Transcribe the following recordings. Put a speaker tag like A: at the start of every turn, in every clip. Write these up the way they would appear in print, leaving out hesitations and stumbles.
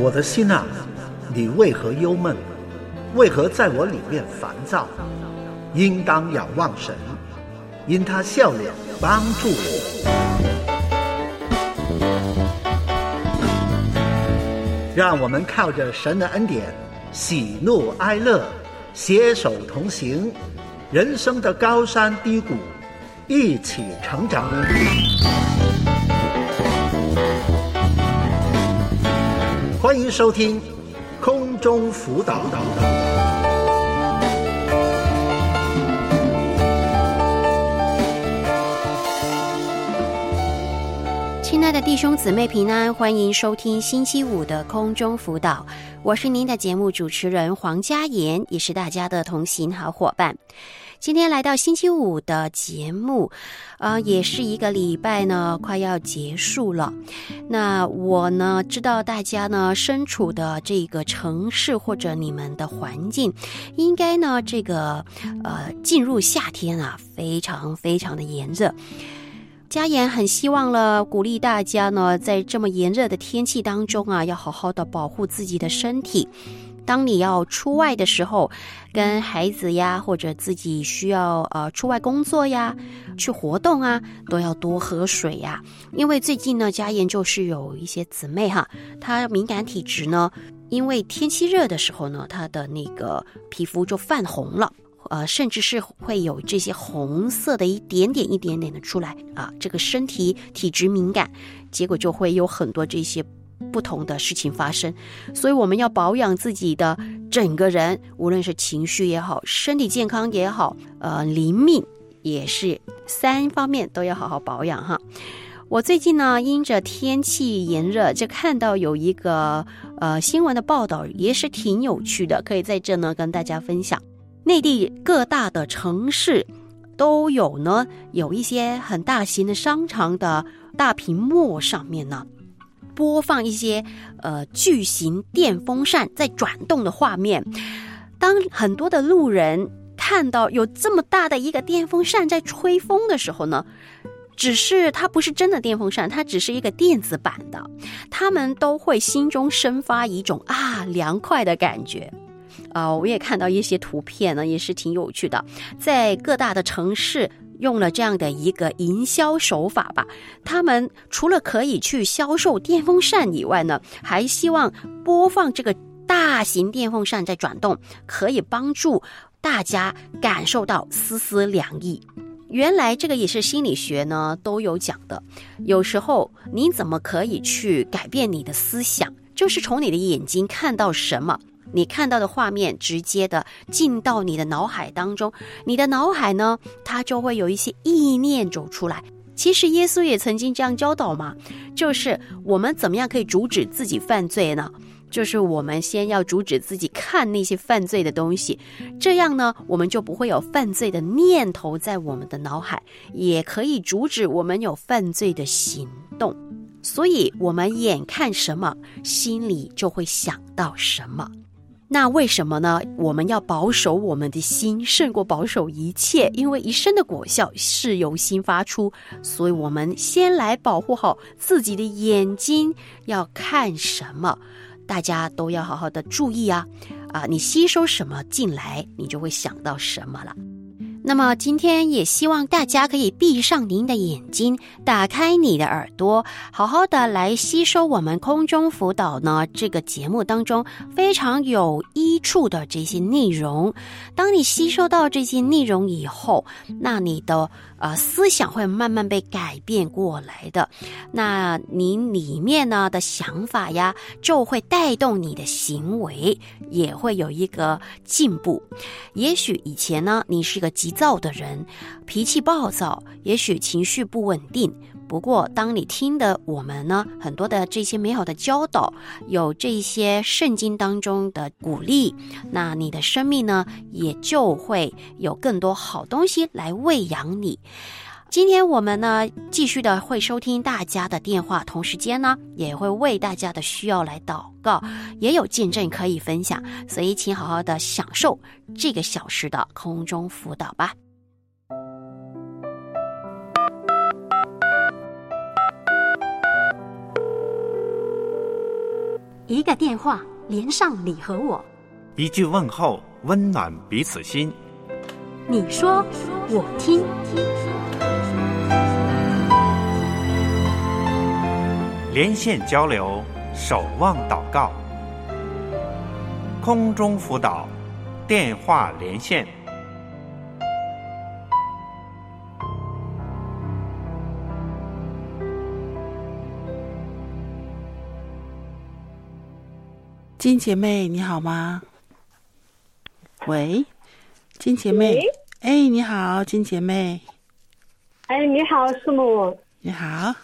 A: 我的心啊，你为何忧闷？为何在我里面烦躁？应当仰望神，因他笑脸帮助我。让我们靠着神的恩典，喜怒哀乐，携手同行，人生的高山低谷，一起成长。欢迎收听空中辅导。
B: 亲爱的弟兄姊妹平安，欢迎收听星期五的空中辅导，我是您的节目主持人黄嘉妍，也是大家的同行好伙伴。今天来到星期五的节目，也是一个礼拜呢，快要结束了。那我呢，知道大家呢身处的这个城市或者你们的环境，应该呢这个进入夏天啊，非常非常的炎热。嘉妍很希望了，鼓励大家呢，在这么炎热的天气当中啊，要好好的保护自己的身体。当你要出外的时候，跟孩子呀，或者自己需要出外工作呀，去活动啊，都要多喝水呀。因为最近呢，嘉妍就是有一些姊妹哈，她敏感体质呢，因为天气热的时候呢，她的那个皮肤就泛红了。甚至是会有这些红色的一点点的出来啊，这个身体体质敏感，结果就会有很多这些不同的事情发生。所以我们要保养自己的整个人，无论是情绪也好，身体健康也好，灵命也是3方面都要好好保养哈。我最近呢，因着天气炎热，就看到有一个新闻的报道，也是挺有趣的，可以在这呢跟大家分享。内地各大的城市都有呢，有一些很大型的商场的大屏幕上面呢，播放一些巨型电风扇在转动的画面。当很多的路人看到有这么大的一个电风扇在吹风的时候呢，只是它不是真的电风扇，它只是一个电子版的，他们都会心中生发一种凉快的感觉。我也看到一些图片呢，也是挺有趣的，在各大的城市用了这样的一个营销手法吧，他们除了可以去销售电风扇以外呢，还希望播放这个大型电风扇在转动，可以帮助大家感受到丝丝凉意。原来这个也是心理学呢都有讲的，有时候你怎么可以去改变你的思想，就是从你的眼睛看到什么，你看到的画面直接的进到你的脑海当中，你的脑海呢，它就会有一些意念走出来。其实耶稣也曾经这样教导嘛，就是我们怎么样可以阻止自己犯罪呢？就是我们先要阻止自己看那些犯罪的东西，这样呢，我们就不会有犯罪的念头在我们的脑海，也可以阻止我们有犯罪的行动。所以我们眼看什么，心里就会想到什么。那为什么呢？我们要保守我们的心，胜过保守一切，因为一生的果效是由心发出，所以我们先来保护好自己的眼睛，要看什么，大家都要好好的注意啊！你吸收什么进来，你就会想到什么了。那么今天也希望大家可以闭上您的眼睛，打开你的耳朵，好好的来吸收我们空中辅导呢这个节目当中非常有益处的这些内容。当你吸收到这些内容以后，那你的思想会慢慢被改变过来的，那你里面呢的想法呀，就会带动你的行为，也会有一个进步。也许以前呢，你是个急躁的人，脾气暴躁，也许情绪不稳定，不过当你听的我们呢很多的这些美好的教导，有这些圣经当中的鼓励，那你的生命呢也就会有更多好东西来喂养你。今天我们呢继续的会收听大家的电话，同时间呢也会为大家的需要来祷告，也有见证可以分享，所以请好好的享受这个小时的空中辅导吧。
C: 一个电话连上你和我，
D: 一句问候温暖彼此心。
C: 你说我听。
D: 连线交流，守望祷告，空中辅导，电话连线。
E: 金姐妹你好吗？喂，金姐妹。哎，你好，金姐妹。
F: 哎，你好，师母。
E: 你好。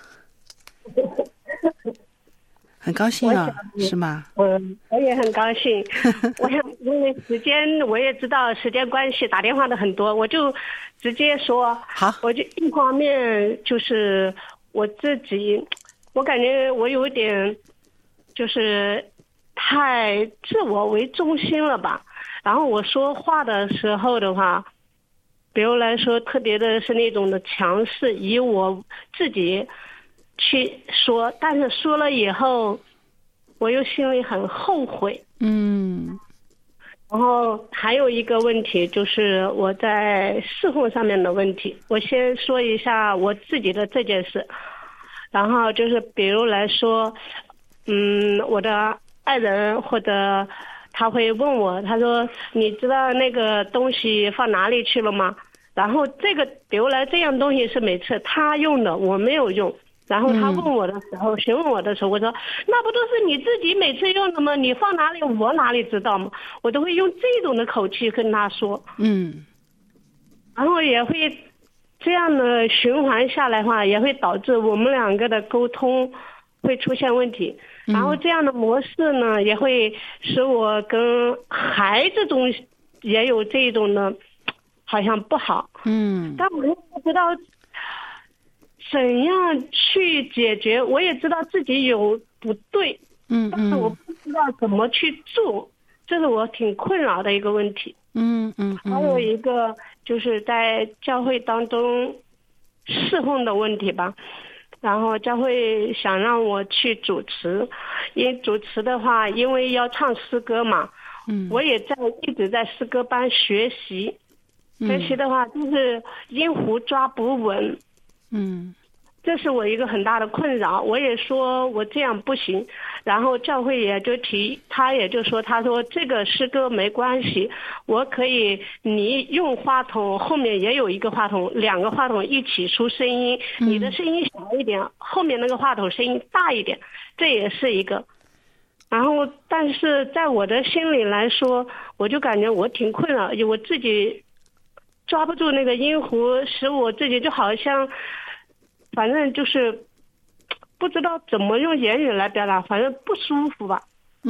E: 很高兴啊，是吗？
F: 我也很高兴。我想因为时间，我也知道时间关系，打电话的很多，我就直接说。
E: 好。
F: 我就一方面就是我自己，我感觉我有点就是太自我为中心了吧。然后我说话的时候的话，比如来说特别的是那种的强势，以我自己去说，但是说了以后我又心里很后悔。然后还有一个问题就是我在侍奉上面的问题。我先说一下我自己的这件事，然后就是比如来说我的爱人或者他会问我，他说你知道那个东西放哪里去了吗？然后这个比如来这样东西是每次他用的，我没有用。然后他问我的时候，询问我的时候，我说那不都是你自己每次用的吗？你放哪里我哪里知道吗？我都会用这种的口气跟他说。然后也会这样的循环下来的话，也会导致我们两个的沟通会出现问题。然后这样的模式呢，也会使我跟孩子中也有这种的好像不好。但我又不知道怎样去解决，我也知道自己有不对，但是我不知道怎么去做，这是我挺困扰的一个问题。还有一个就是在教会当中侍奉的问题吧。然后教会想让我去主持，因主持的话，因为要唱诗歌嘛，我也一直在诗歌班学习。学习的话，就是音符抓不稳。这是我一个很大的困扰。我也说我这样不行，然后教会也就他也就说，他说这个诗歌没关系，我可以你用话筒后面也有一个话筒，两个话筒一起出声音，你的声音小一点，后面那个话筒声音大一点，这也是一个。然后但是在我的心里来说，我就感觉我挺困扰，我自己抓不住那个音符，使我自己就好像反正就是不知道怎么用言语来表达，反正不舒服吧。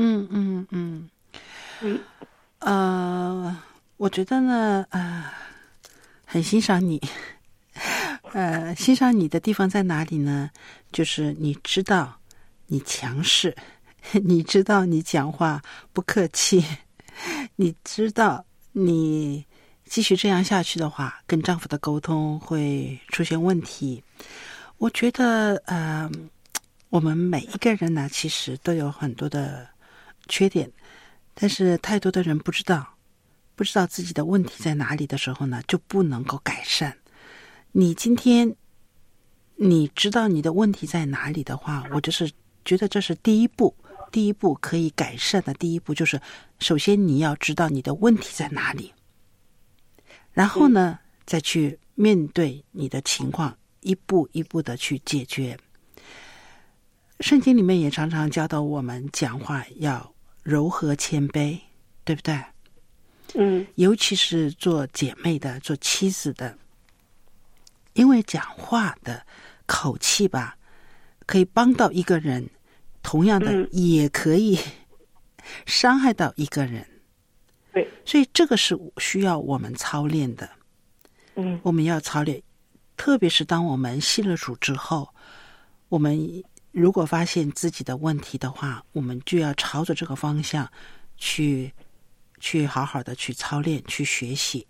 E: 我觉得呢，很欣赏你。欣赏你的地方在哪里呢？就是你知道你强势，你知道你讲话不客气，你知道你继续这样下去的话，跟丈夫的沟通会出现问题。我觉得我们每一个人呢，其实都有很多的缺点，但是太多的人不知道自己的问题在哪里的时候呢，就不能够改善。你今天你知道你的问题在哪里的话，我就是觉得这是第一步可以改善的第一步，就是首先你要知道你的问题在哪里，然后呢再去面对你的情况，一步一步的去解决。圣经里面也常常教导我们讲话要柔和谦卑，对不对？尤其是做姐妹的，做妻子的，因为讲话的口气吧，可以帮到一个人，同样的也可以伤害到一个人。
F: 对，
E: 所以这个是需要我们操练的。我们要操练，特别是当我们信了主之后，我们如果发现自己的问题的话，我们就要朝着这个方向去好好的去操练，去学习。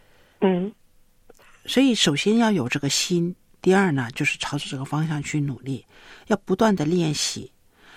E: 所以首先要有这个心，第二呢，就是朝着这个方向去努力，要不断的练习。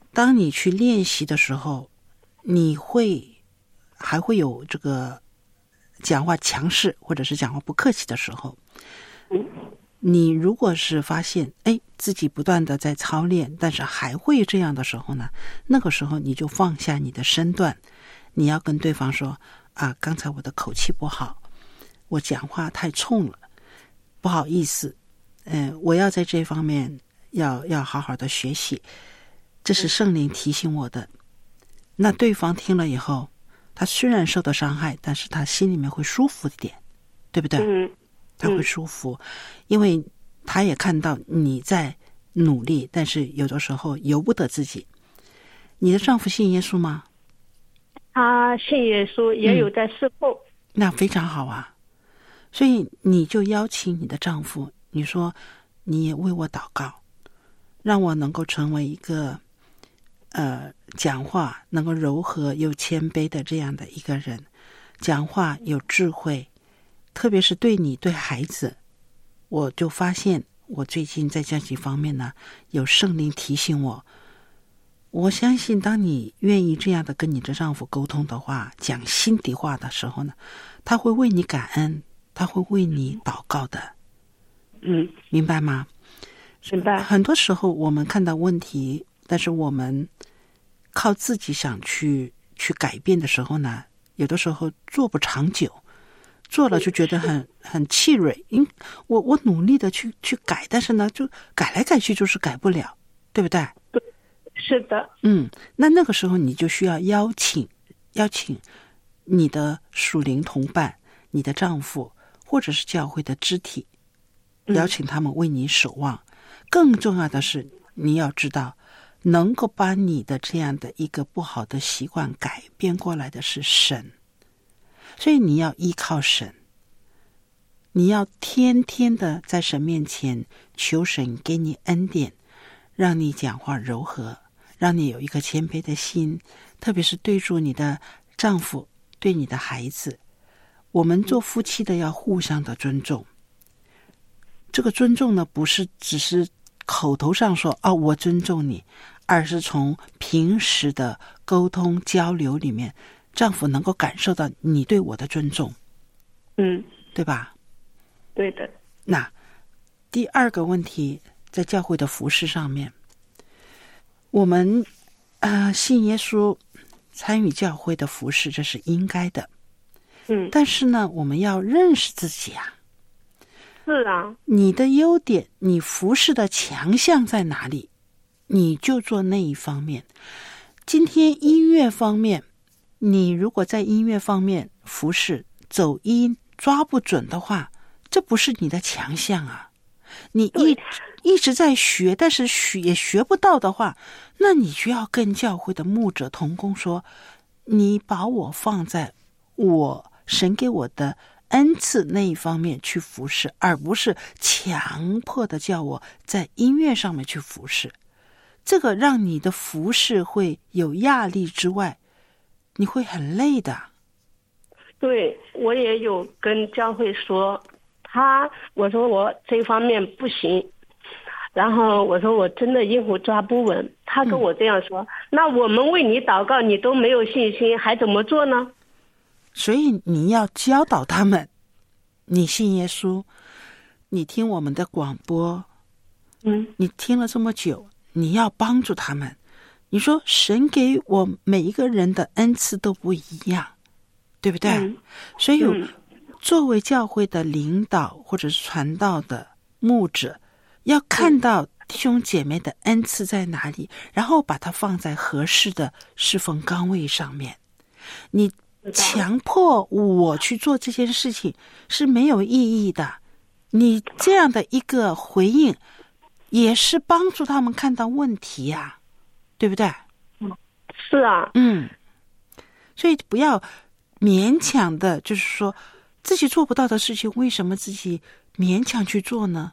E: 当你去练习的时候，你还会有这个讲话强势或者是讲话不客气的时候。你如果是发现自己不断的在操练，但是还会这样的时候呢，那个时候你就放下你的身段，你要跟对方说刚才我的口气不好，我讲话太冲了，不好意思，我要在这方面要好好的学习，这是圣灵提醒我的。那对方听了以后，他虽然受到伤害，但是他心里面会舒服一点，对不对？他会舒服，因为他也看到你在努力，但是有的时候由不得自己。你的丈夫信耶稣吗？
F: 他信耶稣，也有在侍奉。
E: 那非常好啊。所以你就邀请你的丈夫，你说你也为我祷告，让我能够成为一个讲话能够柔和又谦卑的这样的一个人，讲话有智慧，特别是对你对孩子。我就发现我最近在这几方面呢，有圣灵提醒我。我相信当你愿意这样的跟你的丈夫沟通的话，讲心底话的时候呢，他会为你感恩，他会为你祷告的。明白吗？
F: 明白。很
E: 多时候我们看到问题，但是我们靠自己想去改变的时候呢，有的时候做不长久，做了就觉得很气馁。我努力的去改，但是呢，就改来改去就是改不了，对不对？
F: 是的。
E: 那个时候你就需要邀请你的属灵同伴，你的丈夫或者是教会的肢体，邀请他们为你守望。更重要的是，你要知道能够把你的这样的一个不好的习惯改变过来的是神，所以你要依靠神，你要天天的在神面前求神给你恩典，让你讲话柔和，让你有一颗谦卑的心，特别是对住你的丈夫，对你的孩子。我们做夫妻的要互相的尊重，这个尊重呢，不是只是口头上说我尊重你，而是从平时的沟通交流里面，丈夫能够感受到你对我的尊重。对吧？
F: 对的。
E: 那第二个问题，在教会的服事上面，我们信耶稣，参与教会的服事，这是应该的。但是呢，我们要认识自己啊。
F: 是啊。
E: 你的优点，你服事的强项在哪里，你就做那一方面。今天音乐方面，你如果在音乐方面服事，走音抓不准的话，这不是你的强项啊。你一直在学，但是也学不到的话，那你就要跟教会的牧者同工说，你把我放在神给我的恩赐那一方面去服侍，而不是强迫的叫我在音乐上面去服侍。这个让你的服侍会有压力之外，你会很累的。
F: 对，我也有跟教会说，我说我这方面不行，然后我说我真的音符抓不稳。他跟我这样说，那我们为你祷告，你都没有信心，还怎么做呢？
E: 所以你要教导他们，你信耶稣，你听我们的广播，你听了这么久，你要帮助他们。你说神给我每一个人的恩赐都不一样，对不对？所以作为教会的领导或者是传道的牧者，要看到弟兄姐妹的恩赐在哪里，然后把它放在合适的侍奉岗位上面。你强迫我去做这件事情是没有意义的，你这样的一个回应也是帮助他们看到问题呀，对不对？
F: 是啊。
E: 所以不要勉强的，就是说自己做不到的事情，为什么自己勉强去做呢？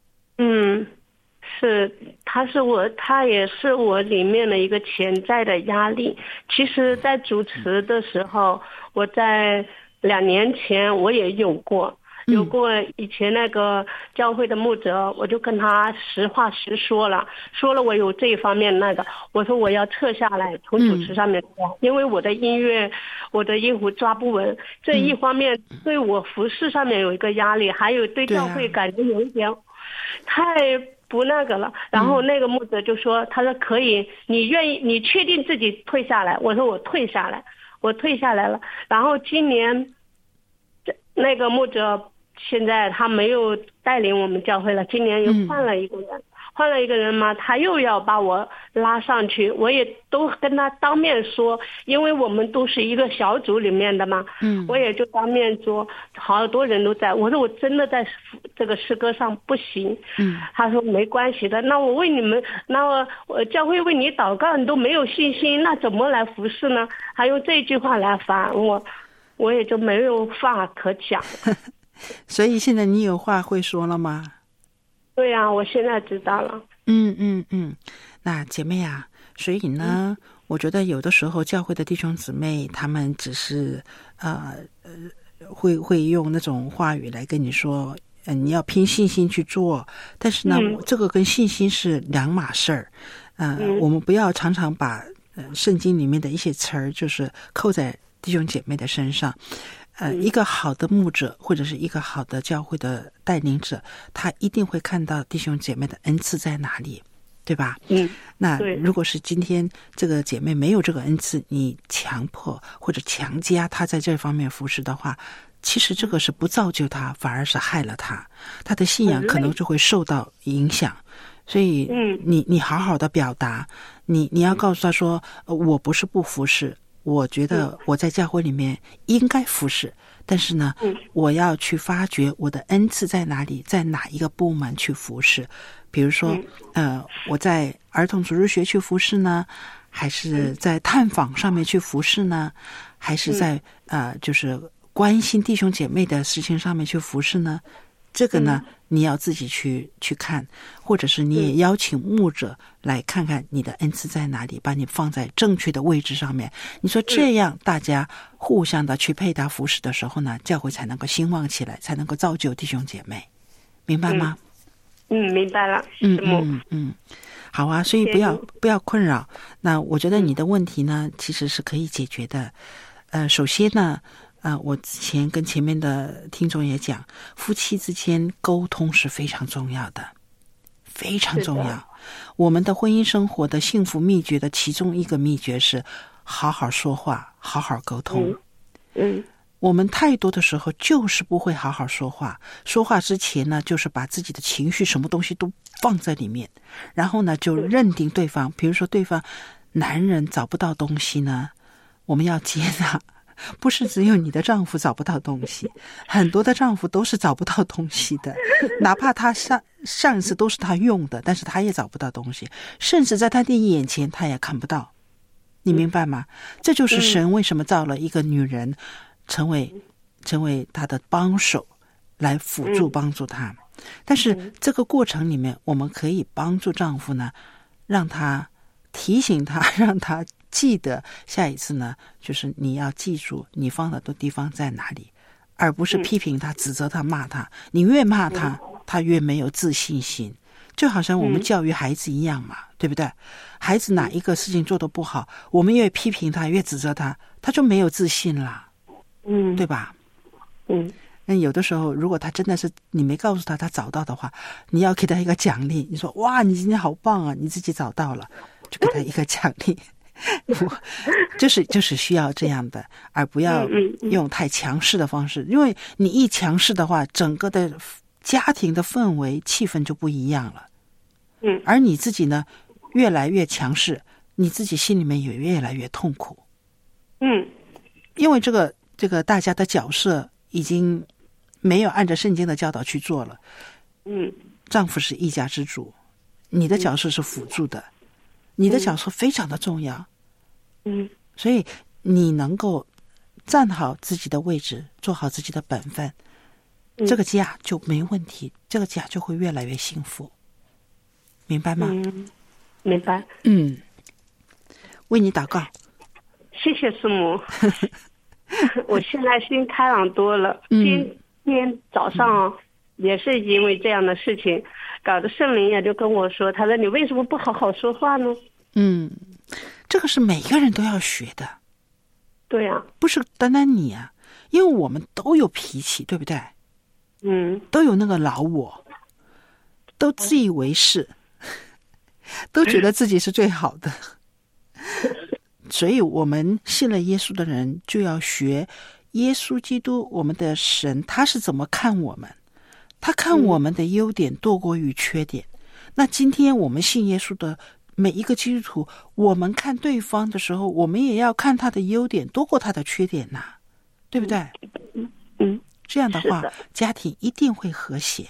F: 是，他也是我里面的一个潜在的压力。其实在主持的时候，我在2年前我也有过， 有过以前那个教会的牧者，我就跟他实话实说了我有这一方面那个，我说我要撤下来从主持上面因为我的音乐我的音符抓不稳，这一方面对我服饰上面有一个压力，还有对教会感觉有一点太不那个了。然后那个牧者就说，他说可以，你愿意，你确定自己退下来？我说我退下来了。然后今年那个牧者现在他没有带领我们教会了，今年又换了一个人嘛，他又要把我拉上去，我也都跟他当面说，因为我们都是一个小组里面的嘛，我也就当面说，好多人都在，我说我真的在这个诗歌上不行，他说没关系的，那我为你们，那我教会为你祷告，你都没有信心，那怎么来服侍呢？还用这句话来烦我也就没有话可讲。
E: 所以现在你有话会说了吗？
F: 对呀，我现在知道了。
E: 那姐妹啊，所以呢，我觉得有的时候教会的弟兄姊妹他们只是会用那种话语来跟你说，你要凭信心去做，但是呢，这个跟信心是两码事儿。我们不要常常把圣经里面的一些词儿就是扣在弟兄姐妹的身上。一个好的牧者或者是一个好的教会的带领者，他一定会看到弟兄姐妹的恩赐在哪里，对吧？那如果是今天这个姐妹没有这个恩赐，你强迫或者强加她在这方面服侍的话，其实这个是不造就她，反而是害了她，她的信仰可能就会受到影响。所以你好好的表达，你要告诉她说，我不是不服侍，我觉得我在教会里面应该服侍，但是呢，我要去发掘我的恩赐在哪里，在哪一个部门去服侍。比如说，我在儿童主日学去服侍呢，还是在探访上面去服侍呢，还是在就是关心弟兄姐妹的事情上面去服侍呢？这个呢，你要自己去看，或者是你也邀请牧者来看看你的恩赐在哪里，把你放在正确的位置上面。你说这样大家互相的去配搭服侍的时候呢，教会才能够兴旺起来，才能够造就弟兄姐妹，明白吗？
F: 明白了。
E: 好啊，所以不要困扰。那我觉得你的问题呢，其实是可以解决的。首先呢，我之前跟前面的听众也讲，夫妻之间沟通是非常重要的，非常重要。我们的婚姻生活的幸福秘诀的其中一个秘诀是好好说话，好好沟通。我们太多的时候就是不会好好说话，说话之前呢，就是把自己的情绪什么东西都放在里面，然后呢就认定对方，比如说对方男人找不到东西呢，我们要接纳，不是只有你的丈夫找不到东西，很多的丈夫都是找不到东西的，哪怕他上一次都是他用的，但是他也找不到东西，甚至在他的眼前他也看不到，你明白吗？这就是神为什么造了一个女人成为他的帮手，来辅助帮助他。但是这个过程里面，我们可以帮助丈夫呢，让他提醒他，让他记得下一次呢，就是你要记住你放的地方在哪里，而不是批评他、指责他、骂他。你越骂他，他越没有自信心。就好像我们教育孩子一样嘛，对不对？孩子哪一个事情做得不好，我们越批评他，越指责他，他就没有自信了。对吧？那有的时候如果他真的是你没告诉他找到的话，你要给他一个奖励，你说哇你今天好棒啊，你自己找到了，就给他一个奖励。就是需要这样的，而不要用太强势的方式，因为你一强势的话，整个的家庭的氛围气氛就不一样了。而你自己呢越来越强势，你自己心里面也越来越痛苦。因为这个大家的角色已经没有按照圣经的教导去做了。丈夫是一家之主，你的角色是辅助的，你的角色非常的重要。所以你能够站好自己的位置，做好自己的本分，这个家就没问题，这个家就会越来越幸福，明白吗？
F: 明白。
E: 为你祷告。
F: 谢谢师母。我现在心开朗多了， 天早上也是因为这样的事情，搞得圣灵也就跟我说，他说你为什么不好好说话呢？
E: 这个是每个人都要学的。
F: 对呀，
E: 不是单单你啊，因为我们都有脾气，对不对？都有那个老我，都自以为是，都觉得自己是最好的。所以我们信了耶稣的人就要学耶稣基督，我们的神他是怎么看我们，他看我们的优点多过于缺点。那今天我们信耶稣的每一个基督徒，我们看对方的时候，我们也要看他的优点多过他的缺点呐，对不对？这样的话，家庭一定会和谐。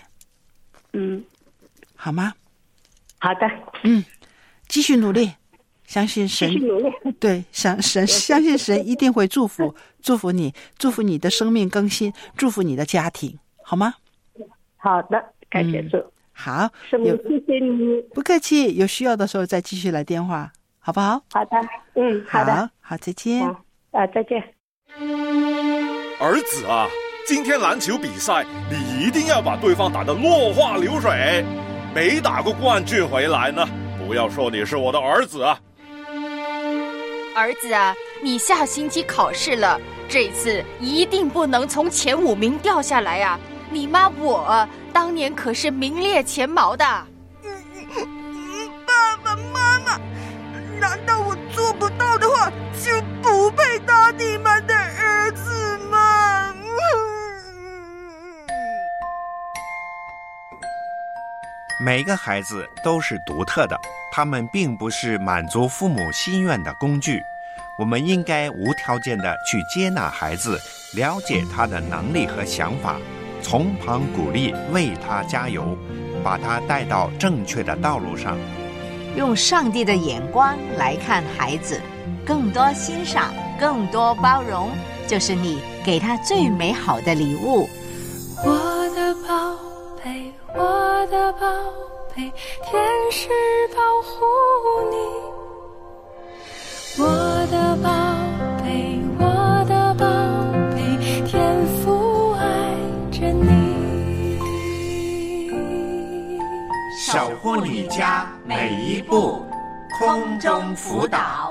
E: 好吗？
F: 好的。
E: 继续努力，相信神。
F: 继续努力。
E: 对，相信神一定会祝福你，祝福你的生命更新，祝福你的家庭，好吗？
F: 好的，感谢主。
E: 好，
F: 师母，谢谢你。
E: 不客气，有需要的时候再继续来电话，好不好？
F: 好的，好的，
E: 好，再见。
F: 再见。
G: 儿子啊，今天篮球比赛你一定要把对方打得落花流水，没打过冠军回来呢，不要说你是我的儿子啊。
H: 儿子啊，你下星期考试了，这次一定不能从前5名掉下来啊！你妈我当年可是名列前茅的。
I: 爸爸妈妈，难道我做不到的话，就不配当你们的儿子吗？
D: 每个孩子都是独特的，他们并不是满足父母心愿的工具。我们应该无条件的去接纳孩子，了解他的能力和想法，从旁鼓励，为他加油，把他带到正确的道路上。
J: 用上帝的眼光来看孩子，更多欣赏，更多包容，就是你给他最美好的礼物。
K: 我的宝贝，我的宝贝，天使保护你。我的宝贝，我的宝贝，天父爱着你。
D: 守护你家每一步，空中辅导。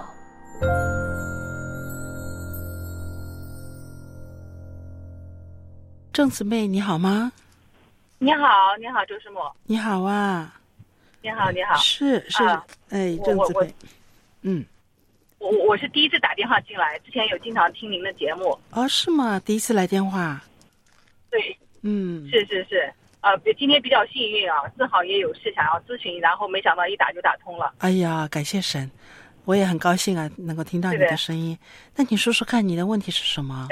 E: 郑姊妹你好吗？
L: 你好，你好，周师母。
E: 你好啊。
L: 你好，你好。
E: 是，郑姊妹。
L: 我是第一次打电话进来，之前有经常听您的节目。
E: 哦，是吗？第一次来电话。
L: 对。是。今天比较幸运啊，正好也有事想要咨询，然后没想到一打就打通了。
E: 哎呀，感谢神，我也很高兴啊，能够听到你的声音。那你说说看，你的问题是什么？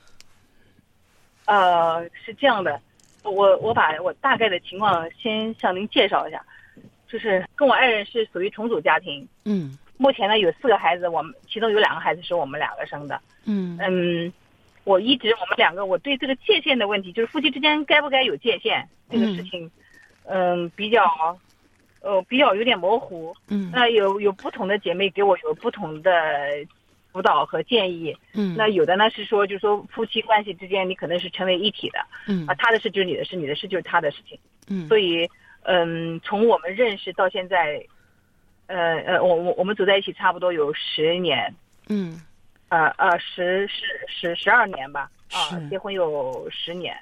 L: 是这样的，我把我大概的情况先向您介绍一下，就是跟我爱人是属于重组家庭。目前呢有4个孩子，我们其中有2个孩子是我们2个生的。我们2个，我对这个界限的问题，就是夫妻之间该不该有界限这个事情，比较有点模糊。那有不同的姐妹给我有不同的辅导和建议。那有的呢是说，就是说夫妻关系之间你可能是成为一体的。他的事就是你的事，你的事就是他的事情。所以从我们认识到现在。我们走在一起差不多有10年，12年吧，结婚有10年，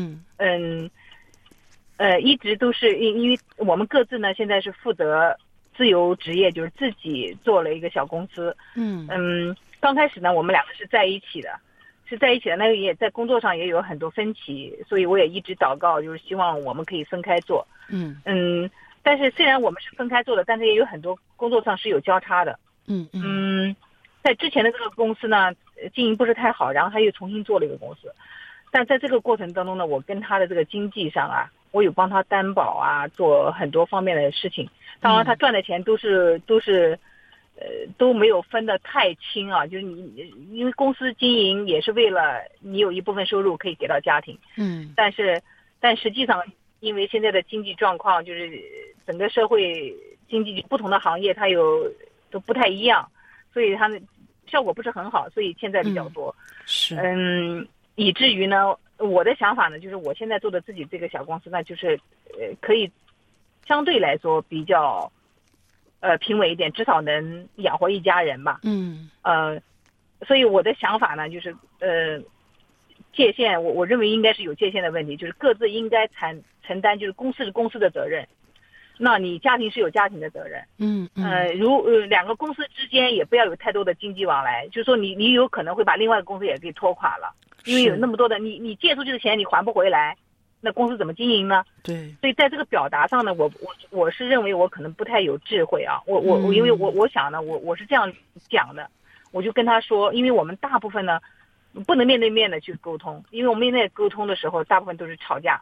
L: 一直都是因为我们各自呢现在是负责自由职业，就是自己做了一个小公司。刚开始呢我们2个是在一起的，那个也在工作上也有很多分歧，所以我也一直祷告，就是希望我们可以分开做。但是虽然我们是分开做的，但是也有很多工作上是有交叉的。在之前的这个公司呢，经营不是太好，然后他又重新做了一个公司。但在这个过程当中呢，我跟他的这个经济上啊，我有帮他担保啊，做很多方面的事情。当然，他赚的钱都没有分得太清啊，就是你因为公司经营也是为了你有一部分收入可以给到家庭。但实际上，因为现在的经济状况，就是整个社会经济不同的行业它都不太一样，所以它的效果不是很好，所以欠债比较多。以至于呢， 我的想法呢，就是我现在做的自己这个小公司呢，就是可以相对来说比较平稳一点，至少能养活一家人吧。所以我的想法呢，就是界限，我认为应该是有界限的问题，就是各自应该承担，就是公司是公司的责任，那你家庭是有家庭的责任。两个公司之间也不要有太多的经济往来，就是说你有可能会把另外一个公司也给拖垮了，因为有那么多的你借出去的钱你还不回来，那公司怎么经营呢？
E: 对，
L: 所以在这个表达上呢，我是认为我可能不太有智慧啊，因为我想呢，我是这样讲的，我就跟他说，因为我们大部分呢不能面对面的去沟通，因为我们面对沟通的时候大部分都是吵架。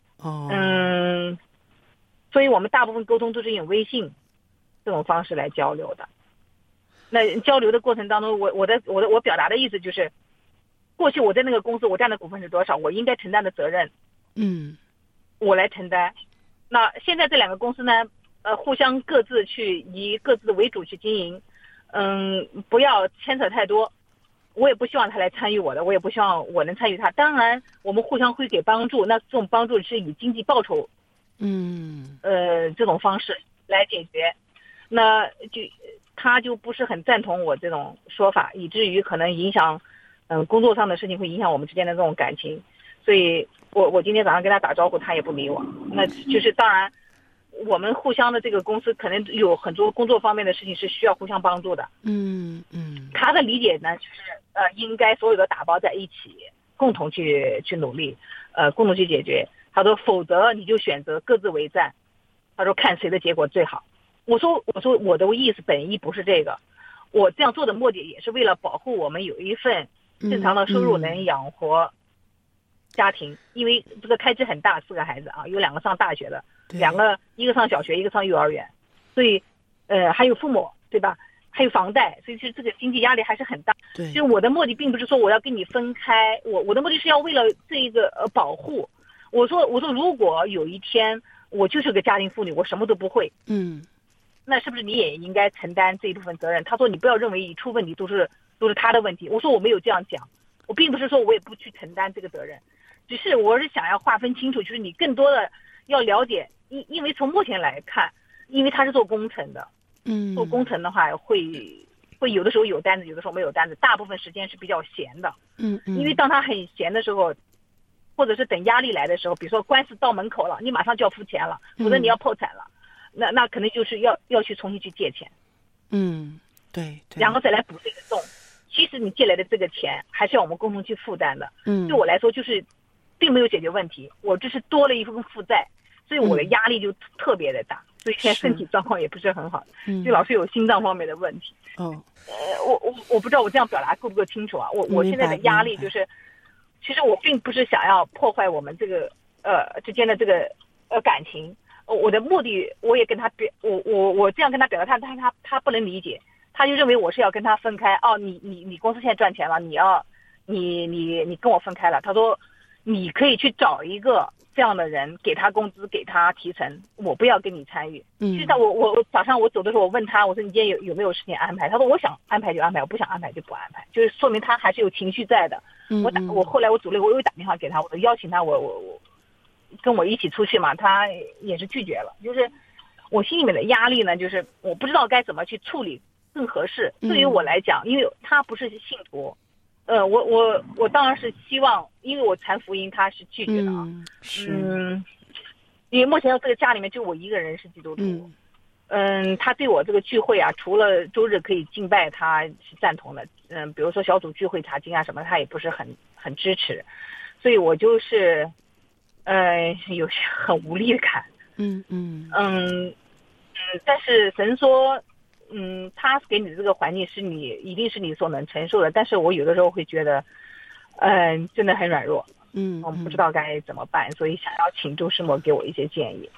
L: 所以我们大部分沟通都是用微信这种方式来交流的。那交流的过程当中，我表达的意思就是，过去我在那个公司我占的股份是多少，我应该承担的责任，我来承担。那现在这两个公司呢，互相各自去以各自为主去经营，不要牵扯太多。我也不希望他来参与我的，我也不希望我能参与他。当然，我们互相会给帮助，那这种帮助是以经济报酬，这种方式来解决。那他就不是很赞同我这种说法，以至于可能影响，工作上的事情会影响我们之间的这种感情。所以我今天早上跟他打招呼，他也不理我。那就是当然，我们互相的这个公司可能有很多工作方面的事情是需要互相帮助的。他的理解呢，就是应该所有的打包在一起，共同去努力，共同去解决。他说，否则你就选择各自为战。他说，看谁的结果最好。我说我的意思本意不是这个，我这样做的目的也是为了保护我们有一份正常的收入能养活家庭，因为这个开支很大，4个孩子啊，有2个上大学的，一个上小学，一个上幼儿园，所以还有父母，对吧？还有房贷，所以是这个经济压力还是很大。
E: 对，
L: 就是我的目的并不是说我要跟你分开，我的目的是要为了这个保护。我说如果有一天我就是个家庭妇女，我什么都不会，那是不是你也应该承担这一部分责任？他说，你不要认为一出问题都是他的问题。我说我没有这样讲，我并不是说我也不去承担这个责任，只是我是想要划分清楚，就是你更多的要了解，因为从目前来看，因为他是做工程的，做工程的话会有的时候有单子，有的时候没有单子，大部分时间是比较闲的。因为当他很闲的时候，或者是等压力来的时候，比如说官司到门口了，你马上就要付钱了，否则你要破产了，那可能就是要去重新去借钱。
E: 对，
L: 然后再来补这个洞。其实你借来的这个钱还是要我们共同去负担的。对我来说就是并没有解决问题，我这是多了一份负债，所以我的压力就特别的大，所以现在身体状况也不是很好，就老是有心脏方面的问题。我不知道我这样表达够不够清楚啊？我现在的压力就是，其实我并不是想要破坏我们这个之间的这个感情。我的目的我也跟他我这样跟他表达，他不能理解，他就认为我是要跟他分开。你公司现在赚钱了，你跟我分开了。他说你可以去找一个这样的人，给他工资，给他提成，我不要跟你参与。其实我早上我走的时候，我问他，我说你今天有没有事情安排？他说我想安排就安排，我不想安排就不安排，就是说明他还是有情绪在的。我后来我组了，我又打电话给他，我邀请他，我跟我一起出去嘛，他也是拒绝了。就是我心里面的压力呢，就是我不知道该怎么去处理更合适。对于我来讲，因为他不是信徒，我当然是希望，因为我传福音，他是拒绝的啊。因为目前这个家里面就我一个人是基督徒。他对我这个聚会啊，除了周日可以敬拜，他是赞同的。比如说小组聚会查经啊什么，他也不是很支持，所以我就是有些很无力感。但是神说，他给你的这个环境是一定是你所能承受的。但是我有的时候会觉得，真的很软弱。我不知道该怎么办，所以想要请周师母给我一些建议。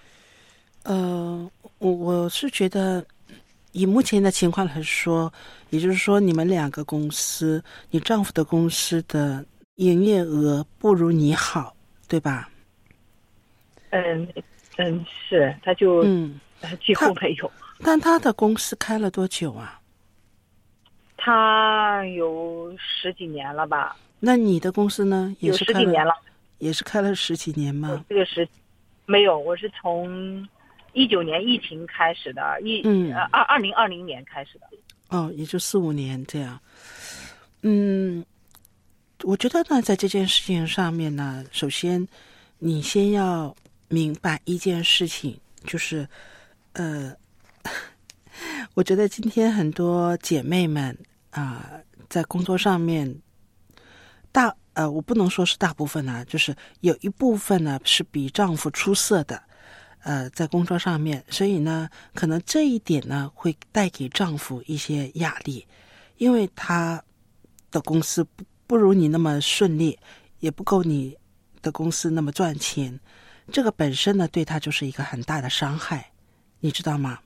E: 我是觉得，以目前的情况来说，也就是说，你们2个公司，你丈夫的公司的营业额不如你好，对吧？
L: 是，他就几乎没有。
E: 但他的公司开了多久啊？
L: 他有10几年了吧？
E: 那你的公司呢？也是
L: 有10几年了。
E: 也是开了10几年吗？
L: 这个没有，我是从19年疫情开始的，2020年开始的。
E: 哦，也就4、5年这样。我觉得呢，在这件事情上面呢，首先你先要明白一件事情，就是我觉得今天很多姐妹们在工作上面我不能说是大部分呢，就是有一部分呢是比丈夫出色的，在工作上面，所以呢，可能这一点呢会带给丈夫一些压力，因为他的公司不如你那么顺利，也不够你的公司那么赚钱，这个本身呢对他就是一个很大的伤害，你知道吗？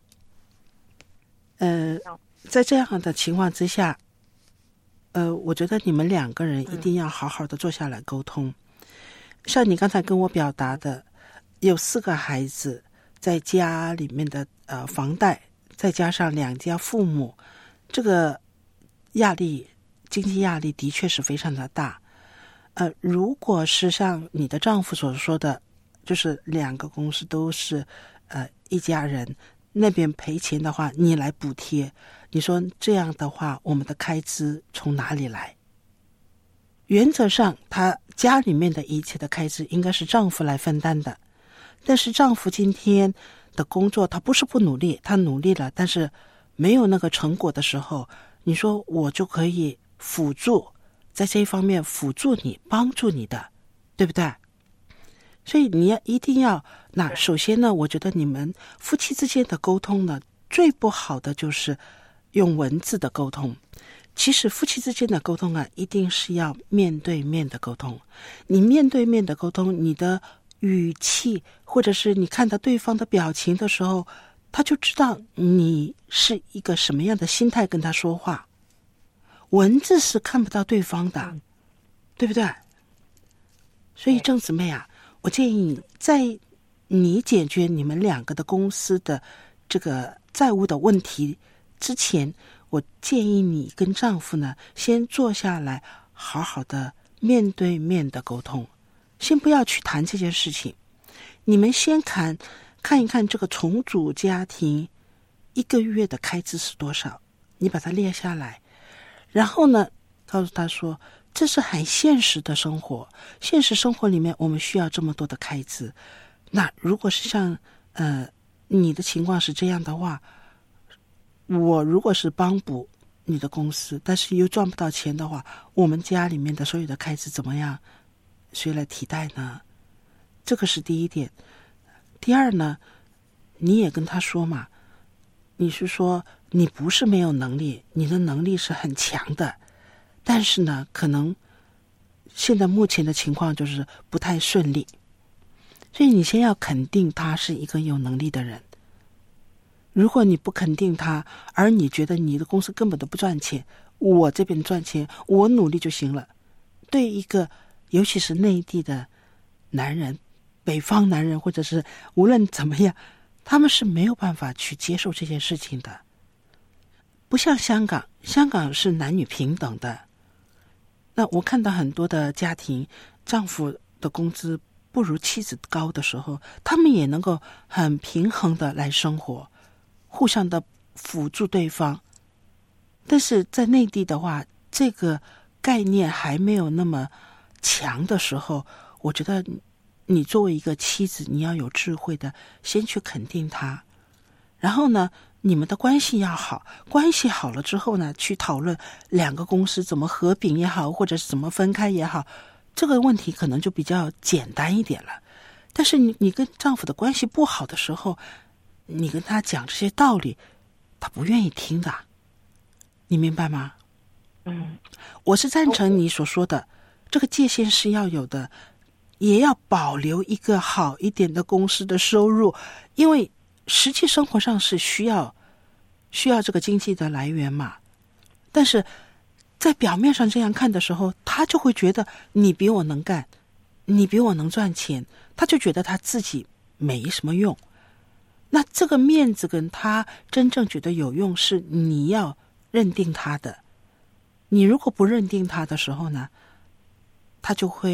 E: 在这样的情况之下，我觉得你们2个人一定要好好的坐下来沟通。像你刚才跟我表达的，有4个孩子，在家里面的房贷，再加上2家父母，这个经济压力的确是非常的大。如果是像你的丈夫所说的，就是2个公司都是一家人，那边赔钱的话你来补贴，你说这样的话我们的开支从哪里来？原则上他家里面的一切的开支应该是丈夫来分担的，但是丈夫今天的工作他不是不努力，他努力了，但是没有那个成果的时候，你说我就可以辅助，在这一方面辅助你，帮助你的，对不对？所以你一定要，那首先呢，我觉得你们夫妻之间的沟通呢，最不好的就是用文字的沟通。其实夫妻之间的沟通一定是要面对面的沟通。你面对面的沟通，你的语气或者是你看到对方的表情的时候，他就知道你是一个什么样的心态跟他说话。文字是看不到对方的，对不对？所以郑姊妹我建议你在你解决你们2个的公司的这个债务的问题之前，我建议你跟丈夫呢先坐下来好好的面对面的沟通，先不要去谈这件事情，你们先看一看这个重组家庭1个月的开支是多少，你把它列下来，然后呢告诉他说这是很现实的生活，现实生活里面我们需要这么多的开支。那如果是像你的情况是这样的话，我如果是帮补你的公司，但是又赚不到钱的话，我们家里面的所有的开支怎么样？谁来替代呢？这个是第一点。第二呢，你也跟他说嘛，你是说你不是没有能力，你的能力是很强的，但是呢，可能现在目前的情况就是不太顺利，所以你先要肯定他是一个有能力的人。如果你不肯定他，而你觉得你的公司根本都不赚钱，我这边赚钱，我努力就行了，对一个尤其是内地的男人，北方男人，或者是无论怎么样，他们是没有办法去接受这件事情的。不像香港，香港是男女平等的。那我看到很多的家庭，丈夫的工资不如妻子高的时候，他们也能够很平衡的来生活，互相的辅助对方。但是在内地的话，这个概念还没有那么强的时候，我觉得你作为一个妻子，你要有智慧的先去肯定他，然后呢，你们的关系要好，关系好了之后呢，去讨论2个公司怎么合并也好，或者是怎么分开也好，这个问题可能就比较简单一点了。但是你跟丈夫的关系不好的时候，你跟他讲这些道理，他不愿意听的，你明白吗？我是赞成你所说的，这个界限是要有的，也要保留一个好一点的公司的收入，因为实际生活上是需要这个经济的来源嘛。但是在表面上这样看的时候，他就会觉得你比我能干，你比我能赚钱，他就觉得他自己没什么用。那这个面子跟他真正觉得有用，是你要认定他的。你如果不认定他的时候呢，他就会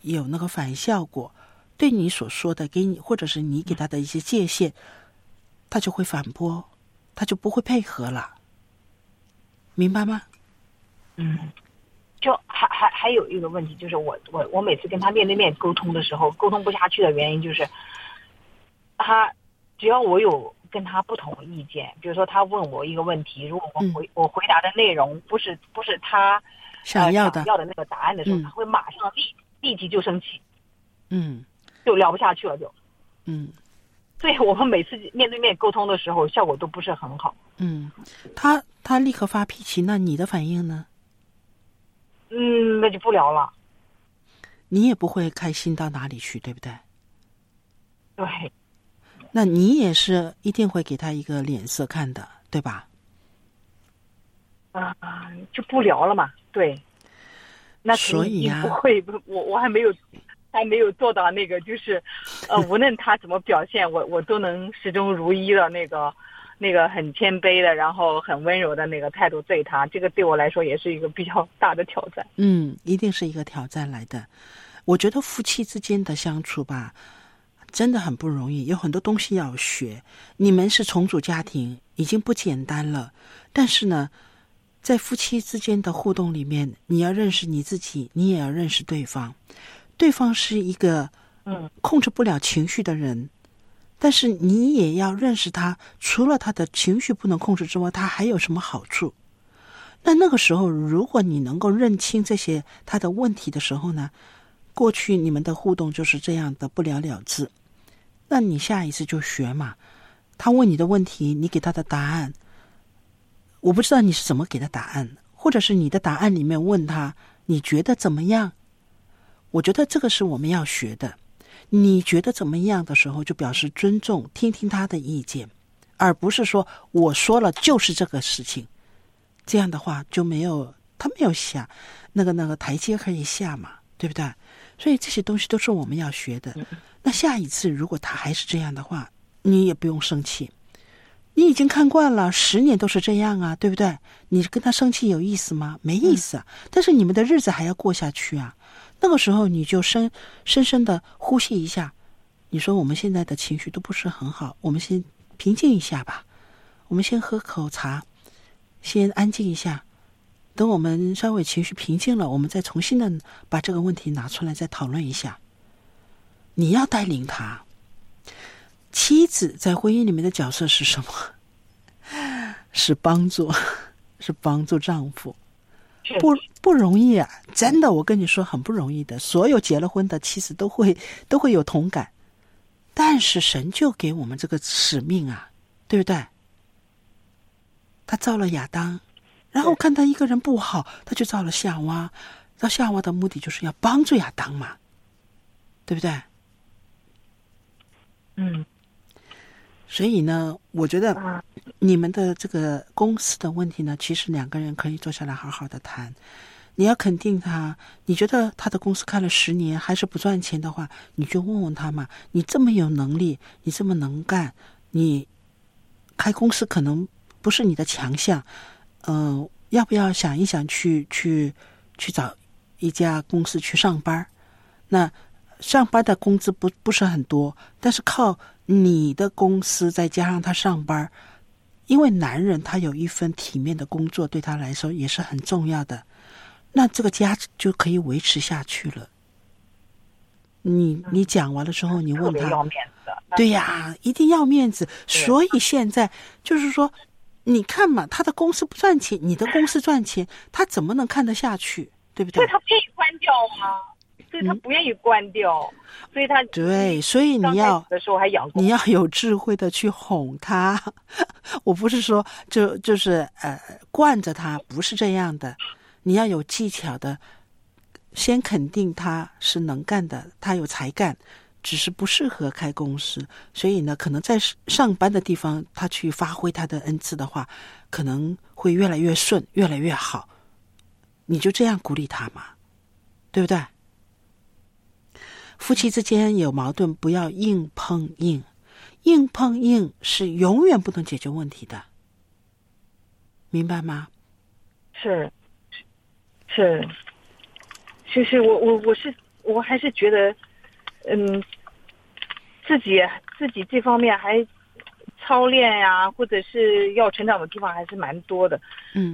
E: 有那个反效果，对你所说的给你，或者是你给他的一些界限，他就会反驳，他就不会配合了，明白吗？
L: 就还有一个问题，就是我每次跟他面对面沟通的时候，沟通不下去的原因就是，他只要我有跟他不同意见，比如说他问我一个问题，如果我回答的内容不是他
E: 想要的
L: 那个答案的时候，他会马上立即就生气，就聊不下去了就，所以我们每次面对面沟通的时候，效果都不是很好。
E: 他立刻发脾气，那你的反应呢？
L: 那就不聊了。
E: 你也不会开心到哪里去，对不对？
L: 对。
E: 那你也是一定会给他一个脸色看的，对吧？
L: 就不聊了嘛，对。那
E: 所以
L: 不会，我还没有做到那个，就是无论他怎么表现，我都能始终如一的那个很谦卑的，然后很温柔的那个态度对他，这个对我来说也是一个比较大的挑战。
E: 一定是一个挑战来的。我觉得夫妻之间的相处吧，真的很不容易，有很多东西要学。你们是重组家庭，已经不简单了，但是呢，在夫妻之间的互动里面，你要认识你自己，你也要认识对方。对方是一个控制不了情绪的人，但是你也要认识他，除了他的情绪不能控制之外，他还有什么好处。那个时候如果你能够认清这些他的问题的时候呢，过去你们的互动就是这样的不了了之，那你下一次就学嘛。他问你的问题，你给他的答案，我不知道你是怎么给的答案，或者是你的答案里面问他你觉得怎么样。我觉得这个是我们要学的。你觉得怎么样的时候，就表示尊重，听听他的意见，而不是说我说了就是这个事情。这样的话就他没有下那个台阶可以下嘛，对不对？所以这些东西都是我们要学的。那下一次如果他还是这样的话，你也不用生气，你已经看惯了10年都是这样啊，对不对？你跟他生气有意思吗？没意思啊。但是你们的日子还要过下去啊。那个时候你就深深的呼吸一下，你说我们现在的情绪都不是很好，我们先平静一下吧，我们先喝口茶，先安静一下，等我们稍微情绪平静了，我们再重新的把这个问题拿出来再讨论一下。你要带领他。妻子在婚姻里面的角色是什么？是帮助丈夫。不容易啊，真的，我跟你说很不容易的。所有结了婚的妻子都会有同感，但是神就给我们这个使命啊，对不对？他造了亚当，然后看他一个人不好，他就造了夏娃。造夏娃的目的就是要帮助亚当嘛，对不对？所以呢，我觉得你们的这个公司的问题呢，其实2个人可以坐下来好好的谈。你要肯定他，你觉得他的公司开了10年还是不赚钱的话，你就问问他嘛。你这么有能力，你这么能干，你开公司可能不是你的强项，要不要想一想去找一家公司去上班？那上班的工资不是很多，但是靠你的公司再加上他上班，因为男人他有一份体面的工作，对他来说也是很重要的，那这个家就可以维持下去了。你讲完了之后，你问他，
L: 要面子，
E: 对呀，一定要面子。所以现在就是说，你看嘛，他的公司不赚钱，你的公司赚钱，他怎么能看得下去，对不对？
L: 所以他不愿意关掉吗？所以他不愿意关掉，所以他
E: 对，所以你要有智慧的去哄他。我不是说就是惯着他，不是这样的。你要有技巧的，先肯定他是能干的，他有才干，只是不适合开公司。所以呢，可能在上班的地方，他去发挥他的恩赐的话，可能会越来越顺，越来越好。你就这样鼓励他嘛，对不对？夫妻之间有矛盾，不要硬碰硬，硬碰硬是永远不能解决问题的，明白吗？
L: 是，其实我是我还是觉得，自己这方面还操练呀，或者是要成长的地方还是蛮多的。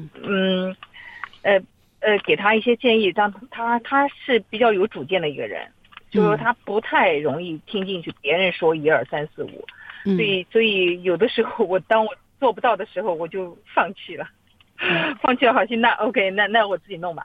L: 给他一些建议，让他是比较有主见的一个人，就是说他不太容易听进去别人说1、2、3、4、5，所以有的时候当我做不到的时候，我就放弃了。放弃了，好像那 OK， 那我自己弄吧，